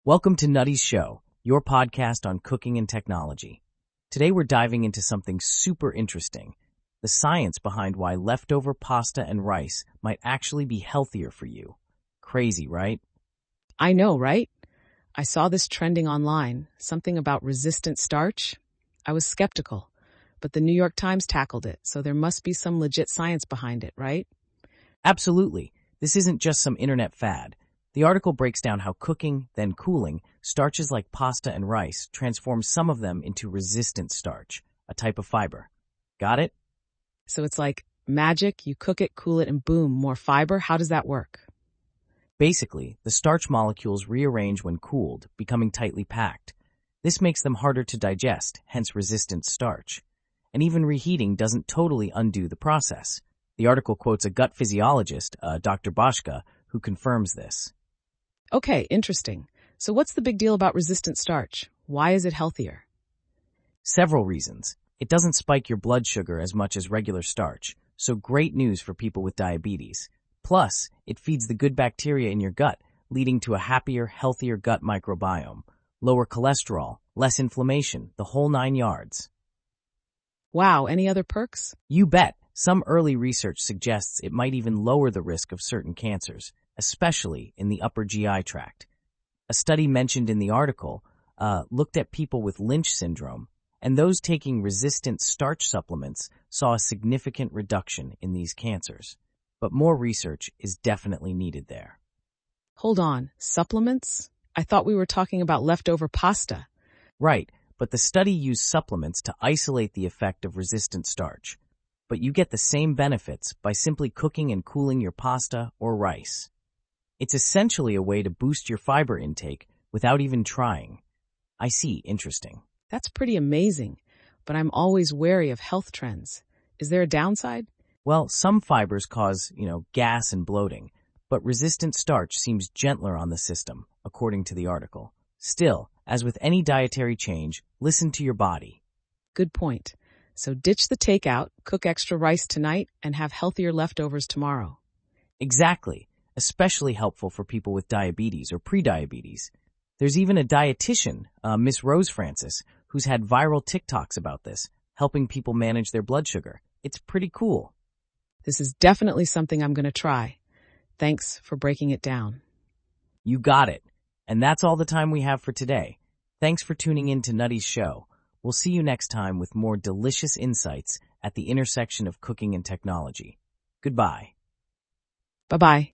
Welcome to Nutty's Show, your podcast on cooking and technology. Today we're diving into something super interesting, the science behind why leftover pasta and rice might actually be healthier for you. Crazy, right? I know, right? I saw this trending online, something about resistant starch. I was skeptical, but the New York Times tackled it, so there must be some legit science behind it, right? Absolutely. This isn't just some internet fad. The article breaks down how cooking, then cooling, starches like pasta and rice transform some of them into resistant starch, a type of fiber. Got it? So it's like magic, you cook it, cool it, and boom, more fiber. How does that work? Basically, the starch molecules rearrange when cooled, becoming tightly packed. This makes them harder to digest, hence resistant starch. And even reheating doesn't totally undo the process. The article quotes a gut physiologist, Dr. Boschka, who confirms this. Okay, interesting. So what's the big deal about resistant starch? Why is it healthier? Several reasons. It doesn't spike your blood sugar as much as regular starch, so great news for people with diabetes. Plus, it feeds the good bacteria in your gut, leading to a happier, healthier gut microbiome. Lower cholesterol, less inflammation, the whole 9 yards. Wow, any other perks? You bet. Some early research suggests it might even lower the risk of certain cancers, especially in the upper GI tract. A study mentioned in the article looked at people with Lynch syndrome, and those taking resistant starch supplements saw a significant reduction in these cancers. But more research is definitely needed there. Hold on, supplements? I thought we were talking about leftover pasta. Right, but the study used supplements to isolate the effect of resistant starch. But you get the same benefits by simply cooking and cooling your pasta or rice. It's essentially a way to boost your fiber intake without even trying. I see, interesting. That's pretty amazing, but I'm always wary of health trends. Is there a downside? Well, some fibers cause, gas and bloating, but resistant starch seems gentler on the system, according to the article. Still, as with any dietary change, listen to your body. Good point. So ditch the takeout, cook extra rice tonight, and have healthier leftovers tomorrow. Exactly, especially helpful for people with diabetes or prediabetes. There's even a dietitian, Miss Rose Francis, who's had viral TikToks about this, helping people manage their blood sugar. It's pretty cool. This is definitely something I'm going to try. Thanks for breaking it down. You got it. And that's all the time we have for today. Thanks for tuning in to Nutty's Show. We'll see you next time with more delicious insights at the intersection of cooking and technology. Goodbye. Bye-bye.